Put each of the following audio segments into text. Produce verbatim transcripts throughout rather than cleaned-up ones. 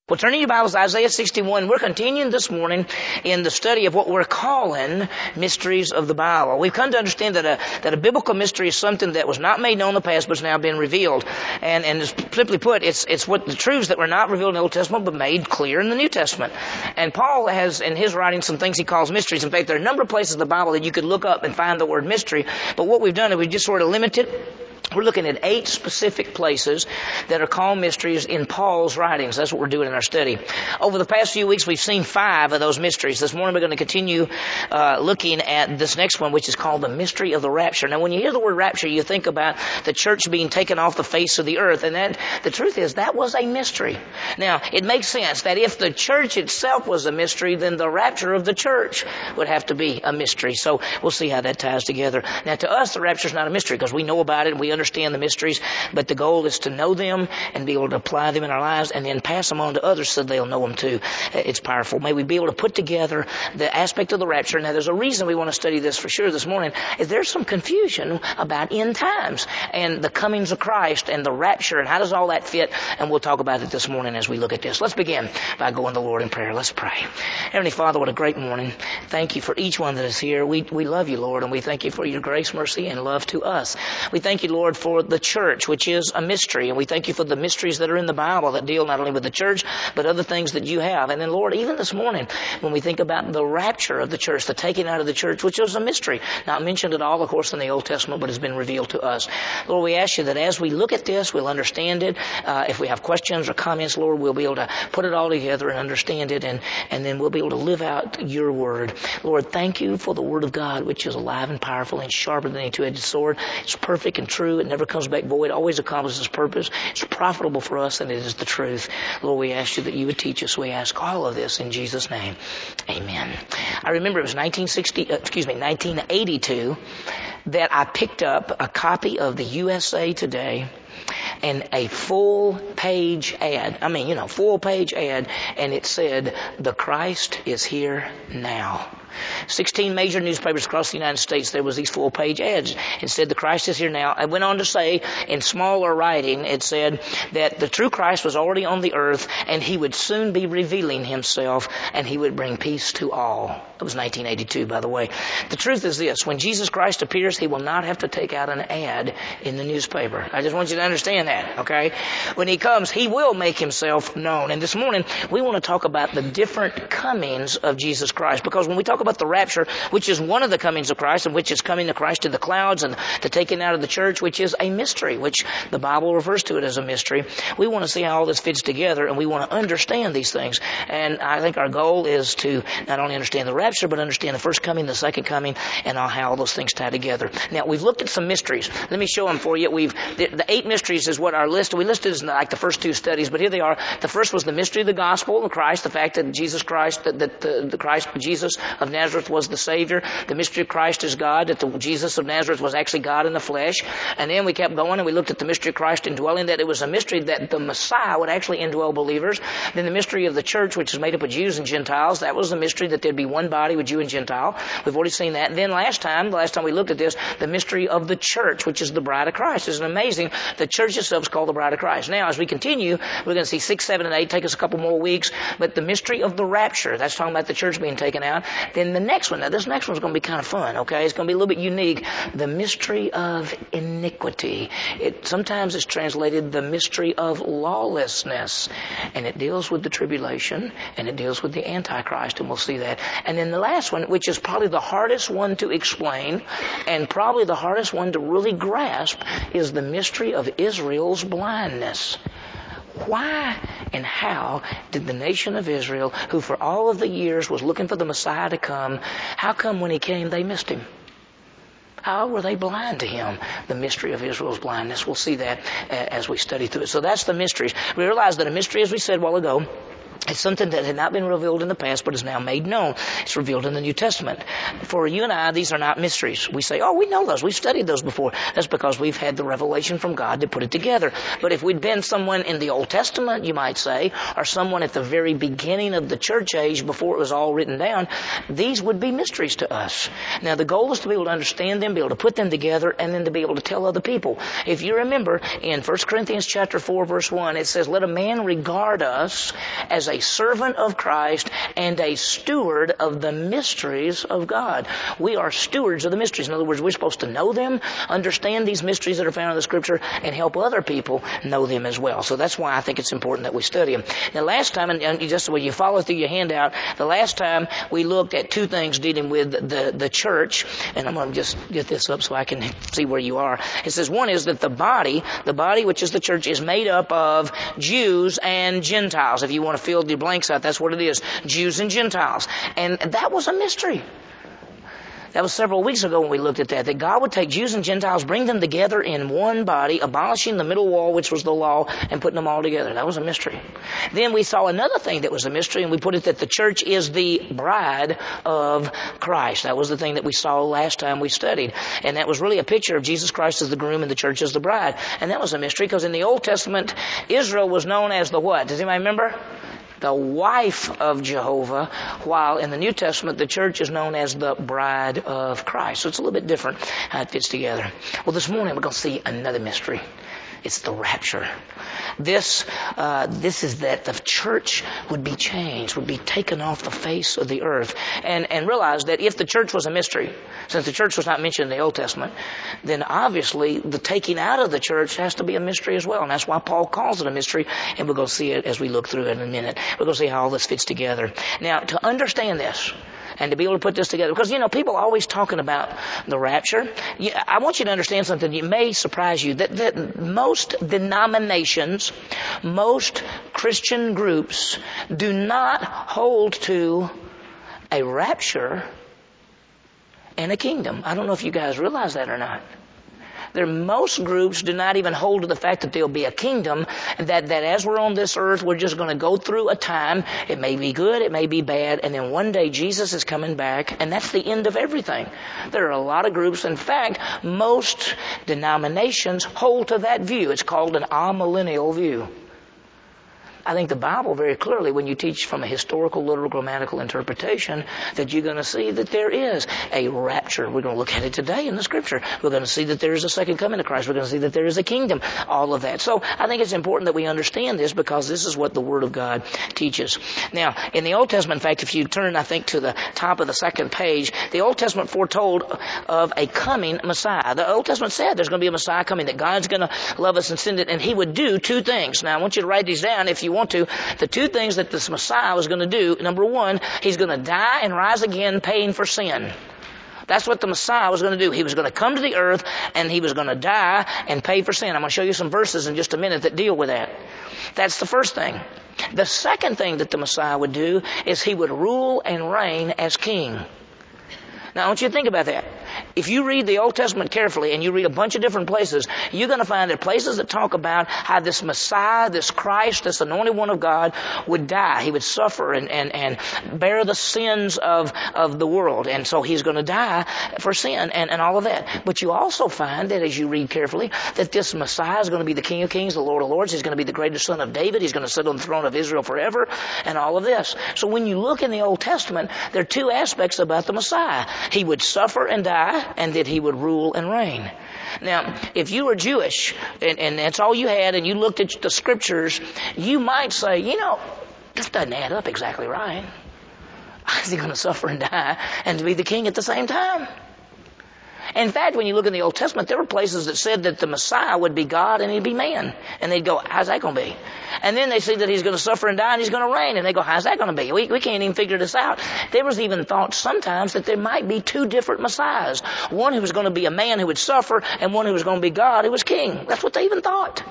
Well, turning your Bibles to Isaiah sixty-one, we're continuing this morning in the study of what we're calling mysteries of the Bible. We've come to understand that a, that a biblical mystery is something that was not made known in the past but has now been revealed. And, and simply put, it's, it's what the truths that were not revealed in the Old Testament but made clear in the New Testament. And Paul has, in his writing, some things he calls mysteries. In fact, there are a number of places in the Bible that you could look up and find the word mystery. But what we've done is we've just sort of limited. We're looking at eight specific places that are called mysteries in Paul's writings. That's what we're doing in our study. Over the past few weeks, we've seen five of those mysteries. This morning, we're going to continue uh, looking at this next one, which is called the mystery of the rapture. Now, when you hear the word rapture, you think about the church being taken off the face of the earth. And that the truth is, that was a mystery. Now, it makes sense that if the church itself was a mystery, then the rapture of the church would have to be a mystery. So we'll see how that ties together. Now, to us, the rapture is not a mystery because we know about it and we understand the mysteries, but the goal is to know them and be able to apply them in our lives and then pass them on to others so they'll know them too. It's powerful. May we be able to put together the aspect of the rapture. Now, there's a reason we want to study this for sure this morning. Is there's some confusion about end times and the comings of Christ and the rapture and how does all that fit? And we'll talk about it this morning as we look at this. Let's begin by going to the Lord in prayer. Let's pray. Heavenly Father, what a great morning. Thank you for each one that is here. We, we love you, Lord, and we thank you for your grace, mercy, and love to us. We thank you, Lord, for the church, which is a mystery. And we thank you for the mysteries that are in the Bible that deal not only with the church, but other things that you have. And then, Lord, even this morning, when we think about the rapture of the church, the taking out of the church, which is a mystery, not mentioned at all, of course, in the Old Testament, but has been revealed to us. Lord, we ask you that as we look at this, we'll understand it. Uh, if we have questions or comments, Lord, we'll be able to put it all together and understand it, and, and then we'll be able to live out your word. Lord, thank you for the word of God, which is alive and powerful and sharper than any two-edged sword. It's perfect and true. It never comes back void. It always accomplishes its purpose. It's profitable for us, and it is the truth. Lord, we ask you that you would teach us. We ask all of this in Jesus' name. Amen. I remember it was nineteen sixty, uh, excuse me, nineteen eighty-two that I picked up a copy of the U S A Today and a full page ad. I mean, you know, full page ad, and it said, "The Christ is here now." sixteen major newspapers across the United States, there was these full-page ads. It said, "The Christ is here now." I went on to say, in smaller writing, it said that the true Christ was already on the earth, and he would soon be revealing himself, and he would bring peace to all. It was nineteen eighty-two, by the way. The truth is this: when Jesus Christ appears, he will not have to take out an ad in the newspaper. I just want you to understand that, okay? When he comes, he will make himself known. And this morning, we want to talk about the different comings of Jesus Christ, because when we talk about the rapture, which is one of the comings of Christ, and which is coming to Christ in the clouds, and the taking out of the church, which is a mystery, which the Bible refers to it as a mystery. We want to see how all this fits together, and we want to understand these things. And I think our goal is to not only understand the rapture, but understand the first coming, the second coming, and how all those things tie together. Now, we've looked at some mysteries. Let me show them for you. We've the, the eight mysteries is what our list. We listed as like the first two studies, but here they are. The first was the mystery of the gospel of Christ, the fact that Jesus Christ, that, that the, the Christ, Jesus of Nazareth was the Savior. The mystery of Christ is God, that the Jesus of Nazareth was actually God in the flesh. And then we kept going and we looked at the mystery of Christ indwelling, that it was a mystery that the Messiah would actually indwell believers. Then the mystery of the church, which is made up of Jews and Gentiles, that was the mystery that there'd be one body with Jew and Gentile. We've already seen that. And then last time, the last time we looked at this, the mystery of the church, which is the bride of Christ. Isn't it amazing? The church itself is called the bride of Christ. Now, as we continue, we're going to see six, seven, and eight. Take us a couple more weeks. But the mystery of the rapture, that's talking about the church being taken out. Then the next one, now this next one's going to be kind of fun, okay? It's going to be a little bit unique. The mystery of iniquity. It sometimes is translated the mystery of lawlessness. And it deals with the tribulation, and it deals with the Antichrist, and we'll see that. And then the last one, which is probably the hardest one to explain, and probably the hardest one to really grasp, is the mystery of Israel's blindness. Why and how did the nation of Israel, who for all of the years was looking for the Messiah to come, how come when he came they missed him? How were they blind to him? The mystery of Israel's blindness. We'll see that as we study through it. So that's the mysteries. We realize that a mystery, as we said a while ago, It's something that had not been revealed in the past, but is now made known. It's revealed in the New Testament. For you and I, these are not mysteries. We say, oh, we know those. We've studied those before. That's because we've had the revelation from God to put it together. But if we'd been someone in the Old Testament, you might say, or someone at the very beginning of the church age before it was all written down, these would be mysteries to us. Now, the goal is to be able to understand them, be able to put them together, and then to be able to tell other people. If you remember, in First Corinthians chapter four, verse one, it says, let a man regard us as a servant of Christ and a steward of the mysteries of God. We are stewards of the mysteries. In other words, we're supposed to know them, understand these mysteries that are found in the Scripture, and help other people know them as well. So that's why I think it's important that we study them. Now, last time, and just when you follow through your handout, the last time we looked at two things dealing with the, the church, and I'm going to just get this up so I can see where you are. It says one is that the body, the body which is the church, is made up of Jews and Gentiles. If you want to fill your blanks out, that's what it is. Jews and Gentiles. And that was a mystery. That was several weeks ago when we looked at that, that God would take Jews and Gentiles, bring them together in one body, abolishing the middle wall, which was the law, and putting them all together. That was a mystery. Then we saw another thing that was a mystery, and we put it that the church is the bride of Christ. That was the thing that we saw last time we studied. And that was really a picture of Jesus Christ as the groom and the church as the bride. And that was a mystery because in the Old Testament, Israel was known as the what? Does anybody remember? The wife of Jehovah, while in the New Testament, the church is known as the bride of Christ. So it's a little bit different how it fits together. Well, this morning we're going to see another mystery. It's the rapture. This, uh, this is that the church would be changed, would be taken off the face of the earth. And, and realize that if the church was a mystery, since the church was not mentioned in the Old Testament, then obviously the taking out of the church has to be a mystery as well. And that's why Paul calls it a mystery. And we're going to see it as we look through it in a minute. We're going to see how all this fits together. Now, to understand this, and to be able to put this together. Because, you know, people are always talking about the rapture. I want you to understand something. It may surprise you that, that most denominations, most Christian groups do not hold to a rapture and a kingdom. I don't know if you guys realize that or not. There, most groups do not even hold to the fact that there'll be a kingdom, and that, that as we're on this earth, we're just going to go through a time. It may be good, it may be bad, and then one day Jesus is coming back, and that's the end of everything. There are a lot of groups. In fact, most denominations hold to that view. It's called an amillennial view. I think the Bible very clearly, when you teach from a historical, literal, grammatical interpretation, that you're going to see that there is a rapture. We're going to look at it today in the Scripture. We're going to see that there is a second coming of Christ. We're going to see that there is a kingdom. All of that. So I think it's important that we understand this because this is what the Word of God teaches. Now, in the Old Testament, in fact, if you turn, I think, to the top of the second page, the Old Testament foretold of a coming Messiah. The Old Testament said there's going to be a Messiah coming, that God's going to love us and send it, and He would do two things. Now, I want you to write these down if you want to. The two things that this Messiah was going to do, number one, He's going to die and rise again paying for sin. That's what the Messiah was going to do. He was going to come to the earth and He was going to die and pay for sin. I'm going to show you some verses in just a minute that deal with that. That's the first thing. The second thing that the Messiah would do is He would rule and reign as king. Now, I want you to think about that. If you read the Old Testament carefully and you read a bunch of different places, you're going to find that places that talk about how this Messiah, this Christ, this anointed one of God would die. He would suffer and, and, and bear the sins of, of the world. And so He's going to die for sin and, and all of that. But you also find that as you read carefully, that this Messiah is going to be the King of Kings, the Lord of Lords. He's going to be the greatest son of David. He's going to sit on the throne of Israel forever and all of this. So when you look in the Old Testament, there are two aspects about the Messiah. He would suffer and die, and that He would rule and reign. Now, if you were Jewish, and, and that's all you had, and you looked at the Scriptures, you might say, you know, this doesn't add up exactly right. Is He going to suffer and die and to be the king at the same time? In fact, when you look in the Old Testament, there were places that said that the Messiah would be God and He'd be man. And they'd go, how's that going to be? And then they see that He's going to suffer and die and He's going to reign. And they go, how's that going to be? We, we can't even figure this out. There was even thought sometimes that there might be two different Messiahs. One who was going to be a man who would suffer and one who was going to be God who was king. That's what they even thought.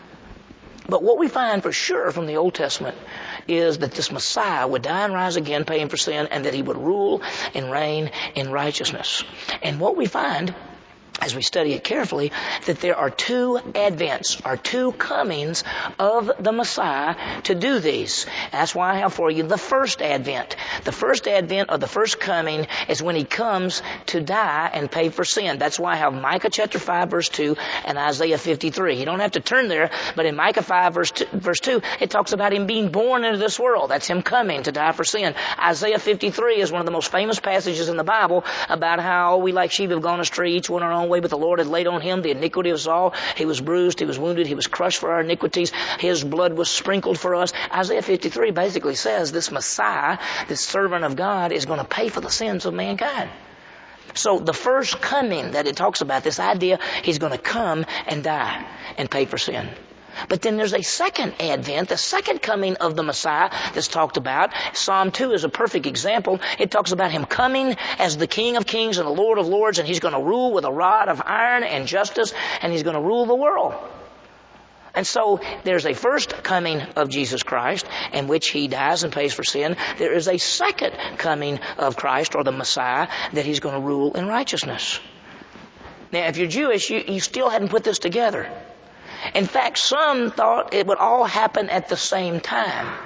But what we find for sure from the Old Testament is that this Messiah would die and rise again paying for sin, and that He would rule and reign in righteousness. And what we find as we study it carefully, that there are two advents, or two comings of the Messiah to do these. That's why I have for you the first advent. The first advent, or the first coming, is when He comes to die and pay for sin. That's why I have Micah chapter five verse two and Isaiah fifty-three. You don't have to turn there, but in Micah five verse two, verse two, it talks about Him being born into this world. That's Him coming to die for sin. Isaiah fifty-three is one of the most famous passages in the Bible about how we like sheep have gone astray, each one our own way, but the Lord had laid on Him the iniquity of us all. He was bruised, He was wounded, He was crushed for our iniquities. His blood was sprinkled for us. Isaiah fifty-three basically says this Messiah, this servant of God, is going to pay for the sins of mankind. So the first coming that it talks about, this idea He's going to come and die and pay for sin. But then there's a second advent, the second coming of the Messiah that's talked about. Psalm two is a perfect example. It talks about Him coming as the King of Kings and the Lord of Lords, and He's going to rule with a rod of iron and justice, and He's going to rule the world. And so there's a first coming of Jesus Christ in which He dies and pays for sin. There is a second coming of Christ, or the Messiah, that He's going to rule in righteousness. Now, if you're Jewish, you, you still hadn't put this together. In fact, some thought it would all happen at the same time.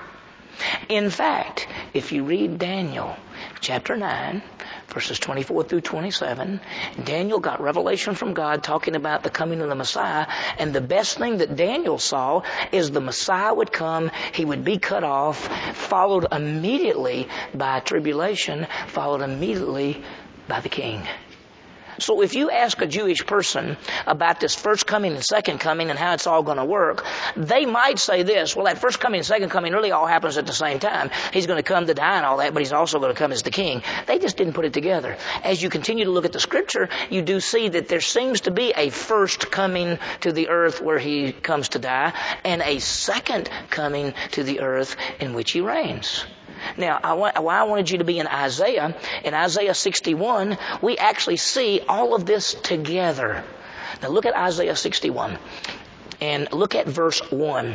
In fact, if you read Daniel chapter nine, verses twenty-four through twenty-seven, Daniel got revelation from God talking about the coming of the Messiah, and the best thing that Daniel saw is the Messiah would come, He would be cut off, followed immediately by tribulation, followed immediately by the King. So if you ask a Jewish person about this first coming and second coming and how it's all going to work, they might say this: well, that first coming and second coming really all happens at the same time. He's going to come to die and all that, but He's also going to come as the King. They just didn't put it together. As you continue to look at the Scripture, you do see that there seems to be a first coming to the earth where He comes to die, and a second coming to the earth in which He reigns. Now, I want, why I wanted you to be in Isaiah, in Isaiah sixty-one, we actually see all of this together. Now look at Isaiah sixty-one and look at verse one.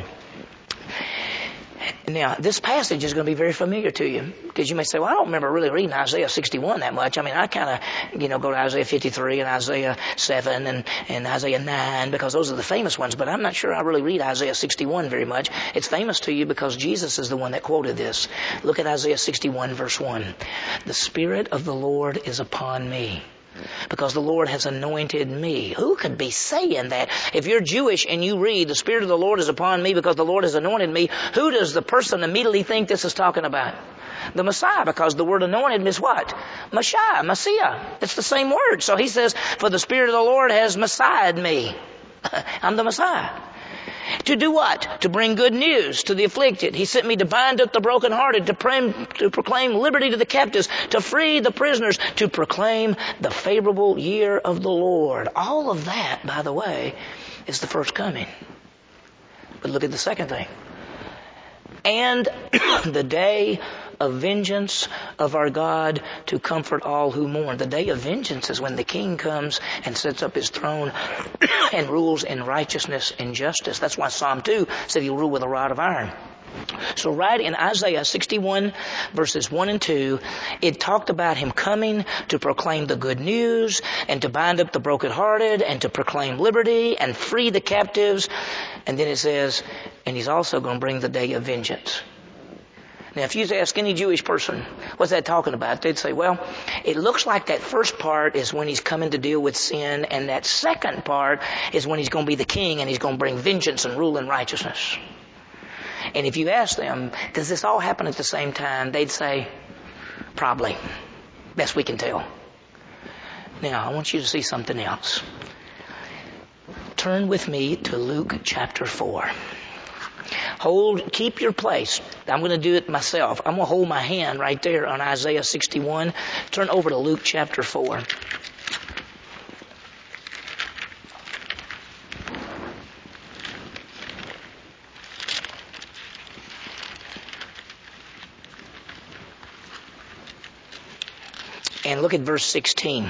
Now, this passage is going to be very familiar to you, because you may say, well, I don't remember really reading Isaiah sixty-one that much. I mean, I kind of, you know, go to Isaiah fifty-three and Isaiah seven and, and Isaiah nine, because those are the famous ones, but I'm not sure I really read Isaiah sixty-one very much. It's famous to you because Jesus is the one that quoted this. Look at Isaiah sixty-one, verse one. The Spirit of the Lord is upon me, because the Lord has anointed me. Who could be saying that? If you're Jewish and you read, the Spirit of the Lord is upon me because the Lord has anointed me, who does the person immediately think this is talking about? The Messiah, because the word anointed means what? Messiah, Messiah. It's the same word. So he says, for the Spirit of the Lord has Messiahed me. I'm the Messiah. To do what? To bring good news to the afflicted. He sent me to bind up the brokenhearted, to, pray, to proclaim liberty to the captives, to free the prisoners, to proclaim the favorable year of the Lord. All of that, by the way, is the first coming. But look at the second thing. And the day of vengeance of our God to comfort all who mourn. The day of vengeance is when the King comes and sets up His throne and rules in righteousness and justice. That's why Psalm two said He'll rule with a rod of iron. So right in Isaiah sixty-one, verses one and two, it talked about Him coming to proclaim the good news and to bind up the brokenhearted and to proclaim liberty and free the captives. And then it says, and He's also going to bring the day of vengeance. Now, if you ask any Jewish person, what's that talking about? They'd say, well, it looks like that first part is when He's coming to deal with sin, and that second part is when He's going to be the King and He's going to bring vengeance and rule in righteousness. And if you ask them, does this all happen at the same time? They'd say, probably. Best we can tell. Now, I want you to see something else. Turn with me to Luke chapter four. Hold, keep your place. I'm going to do it myself. I'm going to hold my hand right there on Isaiah sixty-one. Turn over to Luke chapter four. And look at verse sixteen.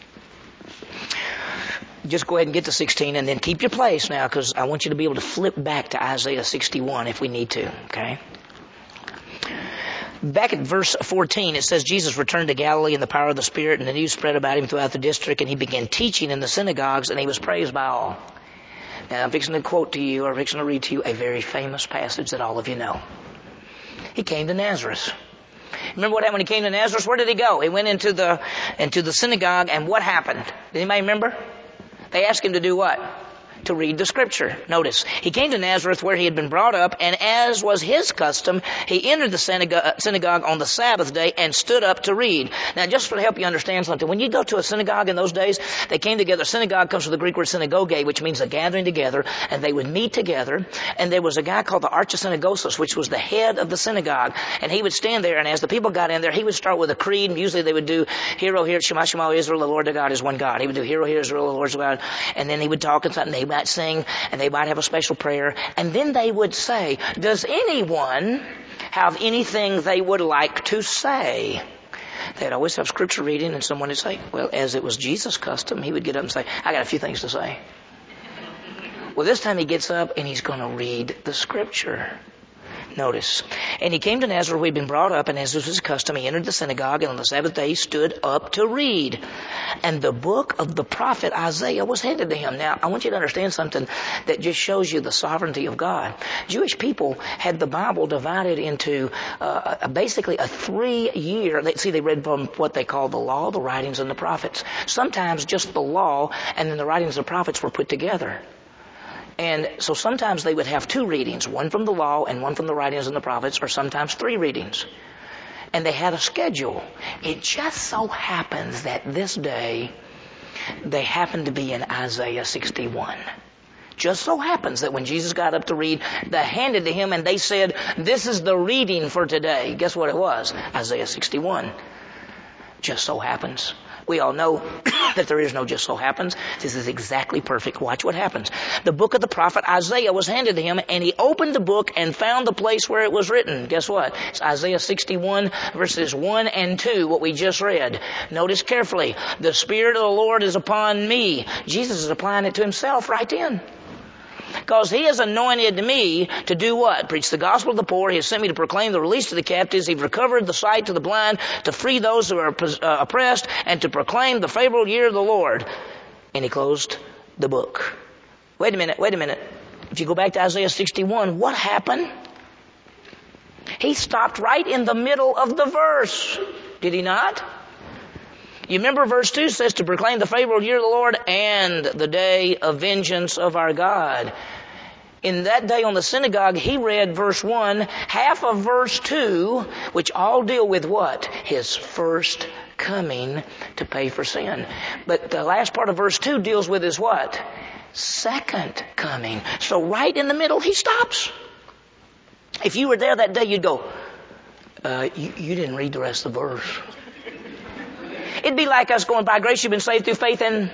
Just go ahead and get to sixteen and then keep your place now, because I want you to be able to flip back to Isaiah sixty-one if we need to, okay? Back at verse fourteen, it says, Jesus returned to Galilee in the power of the Spirit, and the news spread about him throughout the district, and he began teaching in the synagogues, and he was praised by all. Now, I'm fixing to quote to you, or fixing to read to you, a very famous passage that all of you know. He came to Nazareth. Remember what happened when he came to Nazareth? Where did he go? He went into the, into the synagogue, and what happened? Did anybody remember? They asked him to do what? To read the Scripture. Notice, he came to Nazareth where he had been brought up, and as was his custom, he entered the synagogue, synagogue on the Sabbath day and stood up to read. Now, just to help you understand something, when you go to a synagogue in those days, they came together. Synagogue comes from the Greek word synagoge, which means a gathering together, and they would meet together, and there was a guy called the Archisynagogus, which was the head of the synagogue, and he would stand there, and as the people got in there, he would start with a creed, and usually they would do, Hear, O hear, Shema, Shema, Israel, the Lord our God is one God. He would do, Hear, O hear, Israel, the Lord our God, and then he would talk and something, they might sing, and they might have a special prayer, and then they would say, does anyone have anything they would like to say? They'd always have scripture reading, and someone would say, well, as it was Jesus' custom, he would get up and say, I got a few things to say. Well, this time he gets up and he's going to read the scripture. Notice, and he came to Nazareth where he'd been brought up, and as was his custom, he entered the synagogue, and on the Sabbath day he stood up to read. And the book of the prophet Isaiah was handed to him. Now, I want you to understand something that just shows you the sovereignty of God. Jewish people had the Bible divided into uh, basically a three-year, they, see, they read from what they call the law, the writings, and the prophets. Sometimes just the law, and then the writings of the prophets were put together. And so sometimes they would have two readings, one from the law and one from the writings and the prophets, or sometimes three readings. And they had a schedule. It just so happens that this day they happened to be in Isaiah sixty-one. Just so happens that when Jesus got up to read, they handed to him and they said, this is the reading for today. Guess what it was? Isaiah sixty-one. Just so happens. We all know that there is no just so happens. This is exactly perfect. Watch what happens. The book of the prophet Isaiah was handed to him, and he opened the book and found the place where it was written. Guess what? It's Isaiah sixty-one, verses one and two, what we just read. Notice carefully. The Spirit of the Lord is upon me. Jesus is applying it to himself right then. Because he has anointed me to do what? Preach the gospel to the poor. He has sent me to proclaim the release to the captives. He's recovered the sight to the blind, to free those who are uh, oppressed, and to proclaim the favorable year of the Lord. And he closed the book. Wait a minute, wait a minute. If you go back to Isaiah sixty-one, what happened? He stopped right in the middle of the verse. Did he not? You remember verse two says to proclaim the favorable year of the Lord and the day of vengeance of our God. In that day on the synagogue, he read verse one, half of verse two, which all deal with what? His first coming to pay for sin. But the last part of verse two deals with his what? Second coming. So right in the middle, he stops. If you were there that day, you'd go, uh, you, you didn't read the rest of the verse. It'd be like us going, by grace you've been saved through faith, and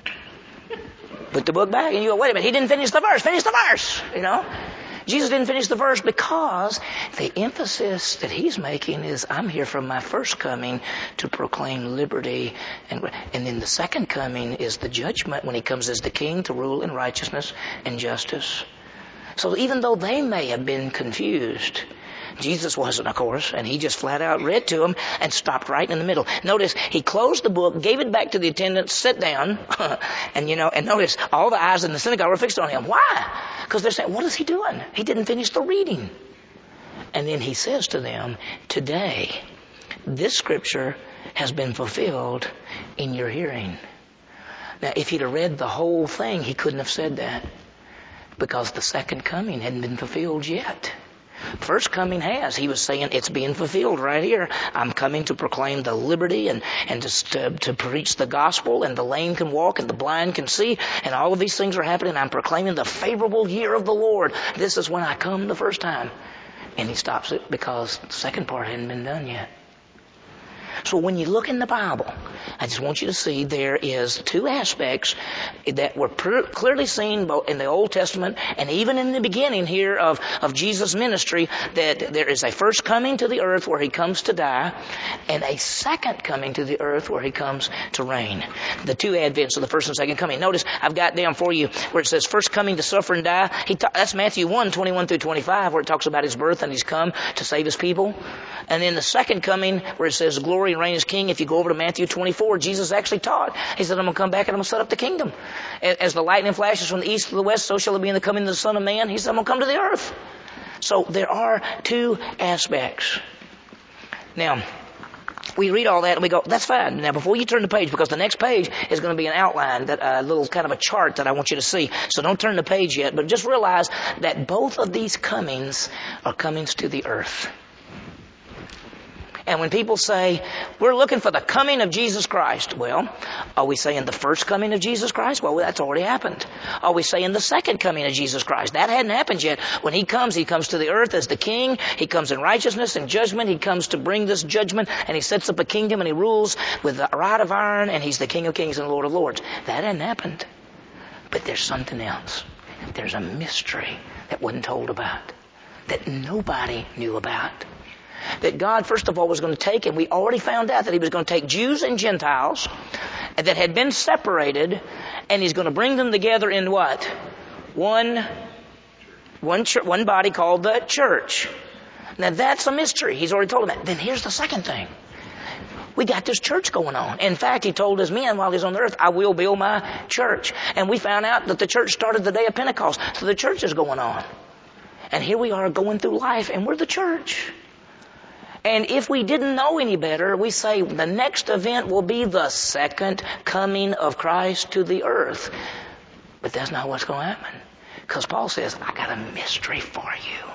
put the book back, and you go, wait a minute, he didn't finish the verse, finish the verse, you know. Jesus didn't finish the verse because the emphasis that he's making is, I'm here from my first coming to proclaim liberty, and and then the second coming is the judgment when he comes as the king to rule in righteousness and justice. So even though they may have been confused, Jesus wasn't, of course, and he just flat out read to them and stopped right in the middle. Notice, he closed the book, gave it back to the attendant, sat down, and you know, and notice, all the eyes in the synagogue were fixed on him. Why? Because they're saying, what is he doing? He didn't finish the reading. And then he says to them, today, this scripture has been fulfilled in your hearing. Now, if he'd have read the whole thing, he couldn't have said that, because the second coming hadn't been fulfilled yet. First coming has. He was saying it's being fulfilled right here. I'm coming to proclaim the liberty and, and to, to, to preach the gospel, and the lame can walk and the blind can see, and all of these things are happening. I'm proclaiming the favorable year of the Lord. This is when I come the first time. And he stops it because the second part hadn't been done yet. So when you look in the Bible I just want you to see there is two aspects that were per- clearly seen both in the Old Testament and even in the beginning here of, of Jesus' ministry, that there is a first coming to the earth where he comes to die and a second coming to the earth where he comes to reign. The two advents of the first and second coming. Notice I've got down for you where it says first coming to suffer and die. He ta- that's Matthew one, twenty-one through twenty-five, where it talks about his birth and he's come to save his people. And then the second coming where it says glory and reign as king. If you go over to Matthew twenty-four, Jesus actually taught. He said, I'm going to come back and I'm going to set up the kingdom. As the lightning flashes from the east to the west, so shall it be in the coming of the Son of Man. He said, I'm going to come to the earth. So there are two aspects. Now, we read all that and we go, that's fine. Now, before you turn the page, because the next page is going to be an outline, that a uh, little kind of a chart that I want you to see. So don't turn the page yet, but just realize that both of these comings are comings to the earth. And when people say, we're looking for the coming of Jesus Christ, well, are we saying the first coming of Jesus Christ? Well, that's already happened. Are we saying the second coming of Jesus Christ? That hadn't happened yet. When he comes, he comes to the earth as the king. He comes in righteousness and judgment. He comes to bring this judgment, and he sets up a kingdom, and he rules with a rod of iron, and he's the King of kings and Lord of lords. That hadn't happened. But there's something else. There's a mystery that wasn't told about, that nobody knew about. That God, first of all, was going to take, and we already found out that he was going to take Jews and Gentiles that had been separated, and he's going to bring them together in what? One, one, ch- one body called the church. Now that's a mystery. He's already told them that. Then here's the second thing. We got this church going on. In fact, he told his men while he's on the earth, I will build my church. And we found out that the church started the day of Pentecost. So the church is going on. And here we are going through life, and we're the church. And if we didn't know any better, we say the next event will be the second coming of Christ to the earth. But that's not what's going to happen. Because Paul says, I got a mystery for you.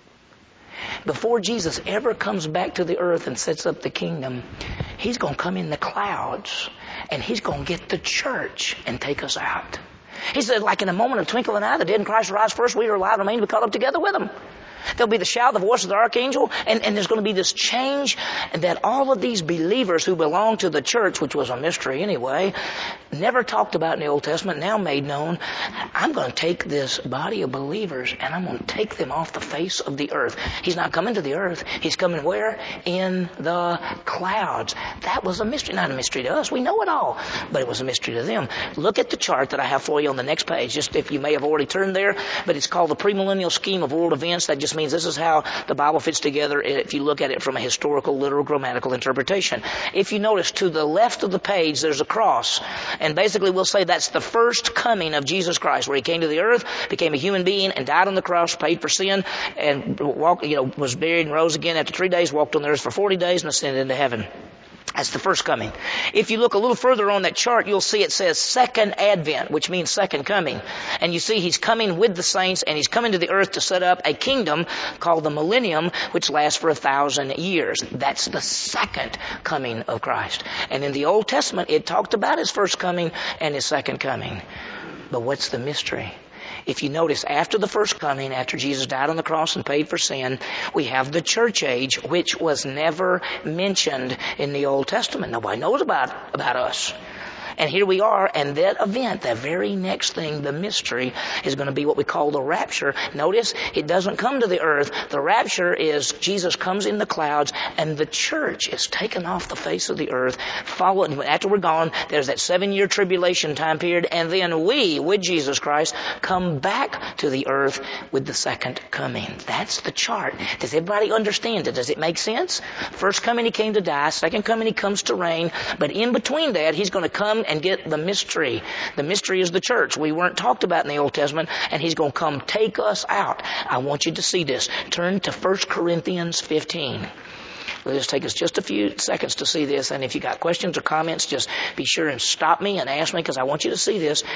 Before Jesus ever comes back to the earth and sets up the kingdom, he's going to come in the clouds and he's going to get the church and take us out. He said, like in a moment of twinkling an eye, the dead in Christ rise first, we are alive and remain to be caught up together with them. There'll be the shout, the voice of the archangel, and, and there's going to be this change that all of these believers who belong to the church, which was a mystery anyway, never talked about in the Old Testament, now made known. I'm going to take this body of believers and I'm going to take them off the face of the earth. He's not coming to the earth. He's coming where? In the clouds. That was a mystery. Not a mystery to us. We know it all. But it was a mystery to them. Look at the chart that I have for you on the next page. Just if you may have already turned there, but it's called the premillennial scheme of world events. That just means this is how the Bible fits together if you look at it from a historical, literal, grammatical interpretation. If you notice to the left of the page, there's a cross. And basically we'll say that's the first coming of Jesus Christ, where he came to the earth, became a human being, and died on the cross, paid for sin, and walked, you know, was buried and rose again after three days, walked on the earth for forty days, and ascended into heaven. That's the first coming. If you look a little further on that chart, you'll see it says second advent, which means second coming. And you see he's coming with the saints, and he's coming to the earth to set up a kingdom called the millennium, which lasts for a thousand years. That's the second coming of Christ. And in the Old Testament, it talked about his first coming and his second coming. But what's the mystery? If you notice, after the first coming, after Jesus died on the cross and paid for sin, we have the church age, which was never mentioned in the Old Testament. Nobody knows about, about us. And here we are, and that event, that very next thing, the mystery, is going to be what we call the rapture. Notice, it doesn't come to the earth. The rapture is Jesus comes in the clouds, and the church is taken off the face of the earth. Followed, after we're gone, there's that seven-year tribulation time period, and then we, with Jesus Christ, come back to the earth with the second coming. That's the chart. Does everybody understand it? Does it make sense? First coming, he came to die. Second coming, he comes to reign. But in between that, he's going to come and get the mystery. The mystery is the church. We weren't talked about in the Old Testament, and he's going to come take us out. I want you to see this. Turn to First Corinthians fifteen. It'll just take us just a few seconds to see this, and if you got questions or comments, just be sure and stop me and ask me, because I want you to see this.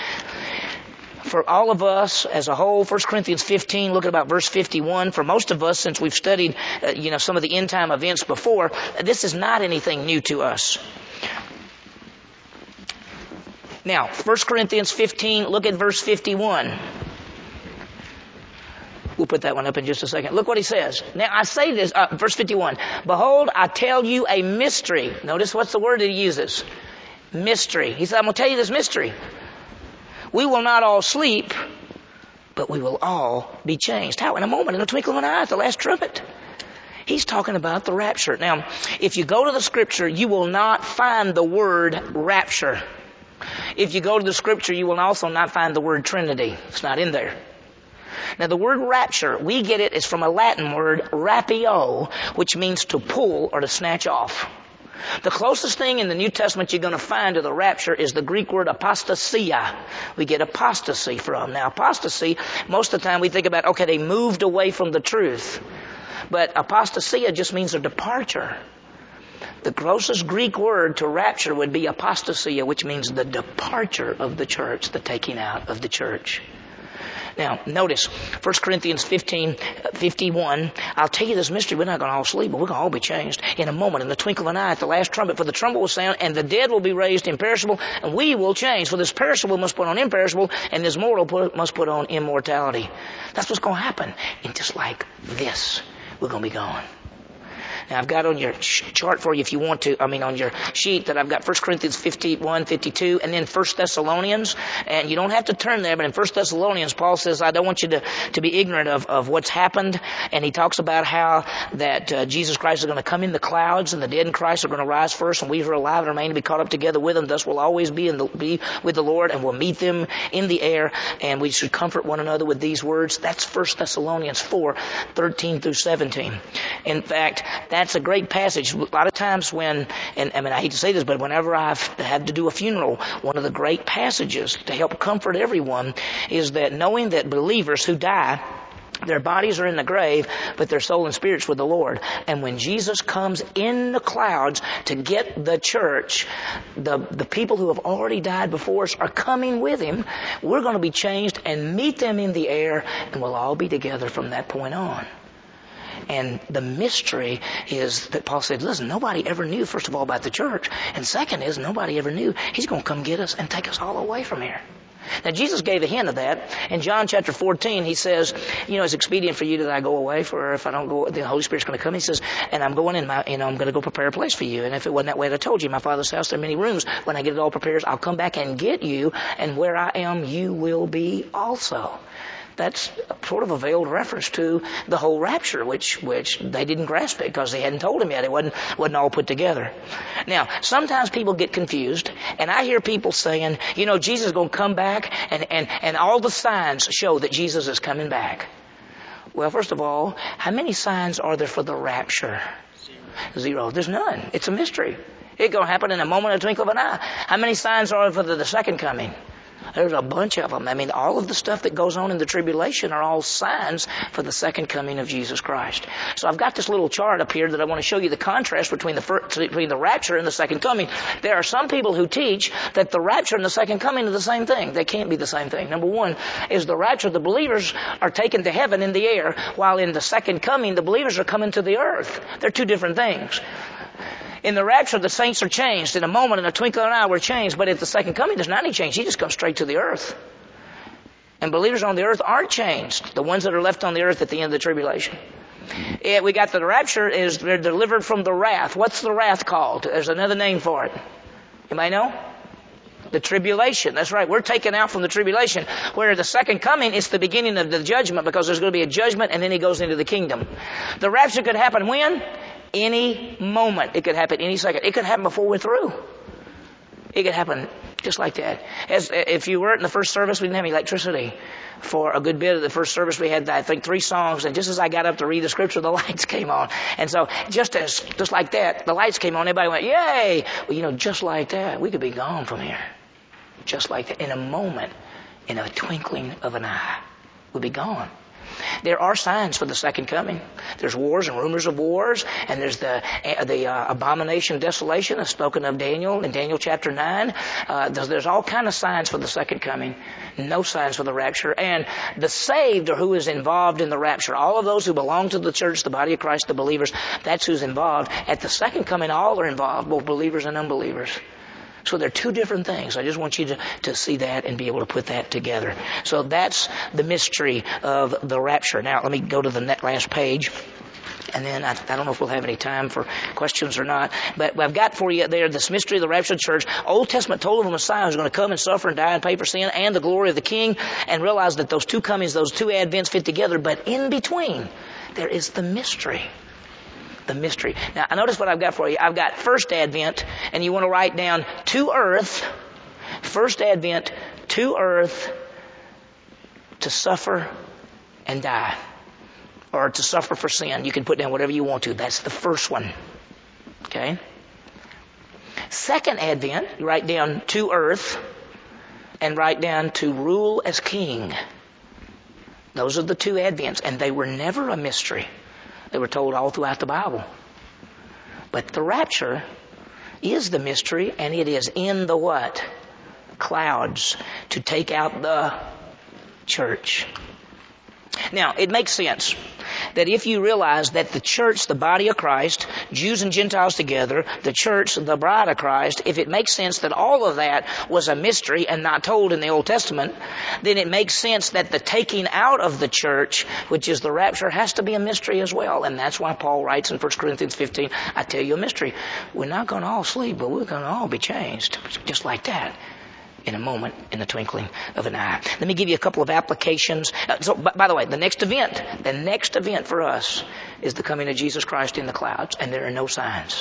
For all of us as a whole, First Corinthians fifteen, look at about verse fifty-one. For most of us, since we've studied uh, you know, some of the end time events before, this is not anything new to us. Now, First Corinthians fifteen, look at verse fifty-one. We'll put that one up in just a second. Look what he says. Now, I say this, uh, verse fifty-one. Behold, I tell you a mystery. Notice what's the word that he uses. mystery. He said, I'm going to tell you this mystery. We will not all sleep, but we will all be changed. How? In a moment, in the twinkling of an eye, at the last trumpet. He's talking about the rapture. Now, if you go to the Scripture, you will not find the word rapture. If you go to the Scripture, you will also not find the word Trinity. It's not in there. Now, the word rapture, we get it, is from a Latin word, rapio, which means to pull or to snatch off. The closest thing in the New Testament you're going to find to the rapture is the Greek word apostasia. We get apostasy from. Now, apostasy, most of the time we think about, okay, they moved away from the truth. But apostasia just means a departure. The closest Greek word to rapture would be apostasia, which means the departure of the church, the taking out of the church. Now, notice, First Corinthians fifteen, fifty-one, I'll tell you this mystery, we're not going to all sleep, but we're going to all be changed in a moment, in the twinkle of an eye, at the last trumpet, for the trumpet will sound, and the dead will be raised imperishable, and we will change. For this perishable must put on imperishable, and this mortal put, must put on immortality. That's what's going to happen. And just like this, we're going to be gone. Now, I've got on your chart for you if you want to, I mean on your sheet, that I've got First Corinthians fifty-one, fifty-two, and then First Thessalonians. And you don't have to turn there, but in First Thessalonians, Paul says, I don't want you to, to be ignorant of, of what's happened. And he talks about how that uh, Jesus Christ is going to come in the clouds, and the dead in Christ are going to rise first, and we who are alive and remain to be caught up together with them. Thus we'll always be, in the, be with the Lord, and we'll meet them in the air, and we should comfort one another with these words. That's First Thessalonians four, thirteen through seventeen. In fact, that That's a great passage. A lot of times when, and I mean, I hate to say this, but whenever I've had to do a funeral, one of the great passages to help comfort everyone is that knowing that believers who die, their bodies are in the grave, but their soul and spirit's with the Lord. And when Jesus comes in the clouds to get the church, the, the people who have already died before us are coming with him. We're going to be changed and meet them in the air, and we'll all be together from that point on. And the mystery is that Paul said, listen, nobody ever knew, first of all, about the church. And second is, nobody ever knew he's going to come get us and take us all away from here. Now, Jesus gave a hint of that. In John chapter fourteen, he says, you know, it's expedient for you that I go away, for if I don't go, the Holy Spirit's going to come. He says, and I'm going in my, you know, I'm going to go prepare a place for you. And if it wasn't that way that I told you, my Father's house, there are many rooms. When I get it all prepared, I'll come back and get you. And where I am, you will be also. That's sort of a veiled reference to the whole rapture, which which they didn't grasp it because they hadn't told him yet. It wasn't, wasn't all put together. Now, sometimes people get confused, and I hear people saying, you know, Jesus is going to come back, and, and, and all the signs show that Jesus is coming back. Well, first of all, how many signs are there for the rapture? Zero. Zero. There's none. It's a mystery. It's going to happen in a moment, a twinkle of an eye. How many signs are there for the, the second coming? There's a bunch of them. I mean, all of the stuff that goes on in the tribulation are all signs for the second coming of Jesus Christ. So I've got this little chart up here that I want to show you the contrast between the first, between the rapture and the second coming. There are some people who teach that the rapture and the second coming are the same thing. They can't be the same thing. Number one is the rapture, the believers are taken to heaven in the air, while in the second coming, the believers are coming to the earth. They're two different things. In the rapture, the saints are changed. In a moment, in a twinkling of an eye, we're changed. But at the second coming, there's not any change. He just comes straight to the earth. And believers on the earth aren't changed. The ones that are left on the earth at the end of the tribulation. Yeah, we got the rapture is they're delivered from the wrath. What's the wrath called? There's another name for it. Anybody know? The tribulation. That's right. We're taken out from the tribulation. Where the second coming is the beginning of the judgment, because there's going to be a judgment and then he goes into the kingdom. The rapture could happen when? Any moment. It could happen any second. It could happen before we're through. It could happen just like that. As if you were in the first service, we didn't have any electricity. For a good bit of the first service, we had, I think, three songs. And just as I got up to read the scripture, the lights came on. And so just as, just like that, the lights came on. Everybody went, yay! Well, you know, just like that, we could be gone from here. Just like that. In a moment, in a twinkling of an eye, we'll be gone. There are signs for the second coming. There's wars and rumors of wars, and there's the the uh, abomination of desolation that's spoken of Daniel in Daniel chapter nine. Uh, there's, there's all kind of signs for the second coming. No signs for the rapture. And the saved are who is involved in the rapture. All of those who belong to the church, the body of Christ, the believers, that's who's involved. At the second coming, all are involved, both believers and unbelievers. So they're two different things. I just want you to, to see that and be able to put that together. So that's the mystery of the rapture. Now, let me go to the last page. And then I, I don't know if we'll have any time for questions or not, but I've got for you there this mystery of the rapture of the church. Old Testament told of a Messiah who's going to come and suffer and die and pay for sin and the glory of the King, and realize that those two comings, those two advents fit together. But in between, there is the mystery. The mystery. Now, I notice what I've got for you. I've got first advent, and you want to write down to earth, first advent to earth to suffer and die. Or to suffer for sin. You can put down whatever you want to. That's the first one. Okay? Second advent, you write down to earth and write down to rule as king. Those are the two advents. And they were never a mystery. They were told all throughout the Bible. But the rapture is the mystery, and it is in the what? Clouds, to take out the church. Now, it makes sense that if you realize that the church, the body of Christ, Jews and Gentiles together, the church, the bride of Christ, if it makes sense that all of that was a mystery and not told in the Old Testament, then it makes sense that the taking out of the church, which is the rapture, has to be a mystery as well. And that's why Paul writes in First Corinthians fifteen, I tell you a mystery. We're not going to all sleep, but we're going to all be changed. Just like that. In a moment, in the twinkling of an eye. Let me give you a couple of applications. Uh, so, by, by the way, the next event, the next event for us is the coming of Jesus Christ in the clouds, and there are no signs.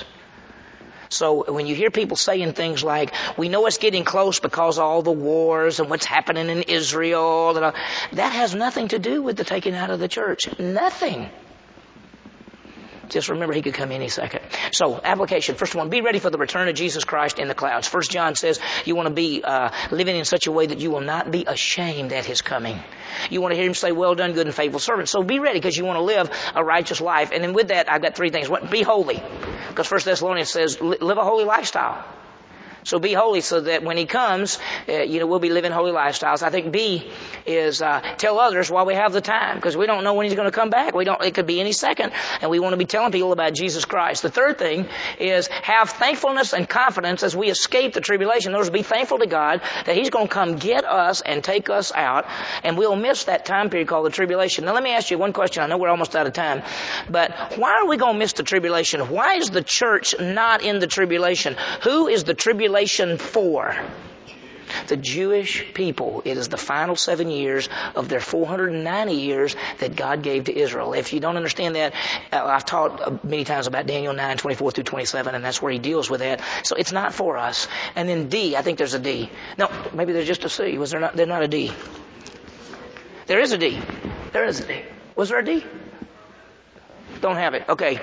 So when you hear people saying things like, we know it's getting close because of all the wars and what's happening in Israel, that has nothing to do with the taking out of the church. Nothing. Just remember, he could come any second. So, application. First one, be ready for the return of Jesus Christ in the clouds. First John says you want to be uh, living in such a way that you will not be ashamed at his coming. You want to hear him say, well done, good and faithful servant. So be ready, because you want to live a righteous life. And then with that, I've got three things. One, be holy. Because First Thessalonians says, live a holy lifestyle. So be holy, so that when he comes, uh, you know, we'll be living holy lifestyles. I think B is uh, tell others while we have the time, because we don't know when he's going to come back. We don't. It could be any second, and we want to be telling people about Jesus Christ. The third thing is have thankfulness and confidence as we escape the tribulation. Those be thankful to God that he's going to come get us and take us out, and we'll miss that time period called the tribulation. Now let me ask you one question. I know we're almost out of time, but why are we going to miss the tribulation? Why is the church not in the tribulation? Who is the tribulation for? The Jewish people. It is the final seven years of their four hundred ninety years that God gave to Israel. If you don't understand that, uh, I've taught many times about Daniel nine, twenty-four through twenty-seven, and that's where he deals with that. So it's not for us. And then D, I think there's a D. No, maybe there's just a C. Was there not? There's not a D. There is a D. There is a D. Was there a D? Don't have it. Okay.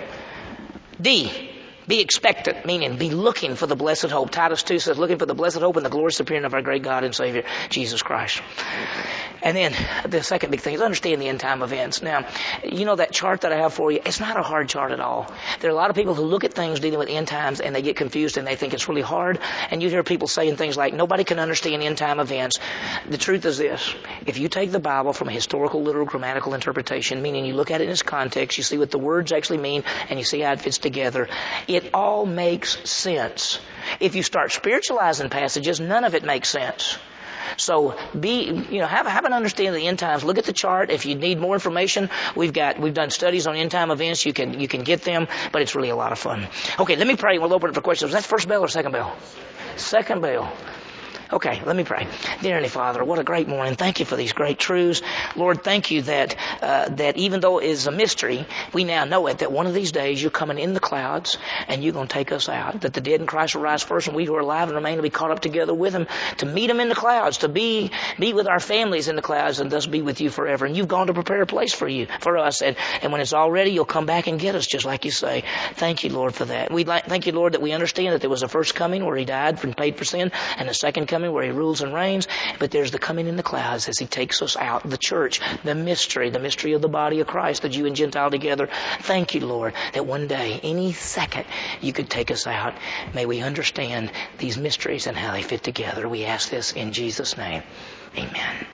D. Be expectant, meaning be looking for the blessed hope. Titus two says, looking for the blessed hope and the glorious appearing of our great God and Savior, Jesus Christ. And then the second big thing is understand the end time events. Now, you know that chart that I have for you, it's not a hard chart at all. There are a lot of people who look at things dealing with end times and they get confused and they think it's really hard. And you hear people saying things like, nobody can understand end time events. The truth is this. If you take the Bible from a historical, literal, grammatical interpretation, meaning you look at it in its context, you see what the words actually mean, and you see how it fits together, it all makes sense. If you start spiritualizing passages, none of it makes sense. So be, you know, have, have an understanding of the end times. Look at the chart. If you need more information, we've got, we've done studies on end time events. You can, you can get them, but it's really a lot of fun. Okay, let me pray. We'll open it for questions. Was that first bell or second bell? Second bell. Okay, let me pray. Dear Heavenly Father, what a great morning. Thank you for these great truths. Lord, thank you that uh, that even though it is a mystery, we now know it, that one of these days you're coming in the clouds and you're going to take us out, that the dead in Christ will rise first and we who are alive and remain will be caught up together with him, to meet him in the clouds, to be be with our families in the clouds and thus be with you forever. And you've gone to prepare a place for you, for us. And, and when it's all ready, you'll come back and get us, just like you say. Thank you, Lord, for that. We'd like, thank you, Lord, that we understand that there was a first coming where he died and paid for sin, and a second coming where he rules and reigns, but there's the coming in the clouds as he takes us out, the church, the mystery, the mystery of the body of Christ, the Jew and Gentile together. Thank you, Lord, that one day, any second, you could take us out. May we understand these mysteries and how they fit together. We ask this in Jesus' name. Amen.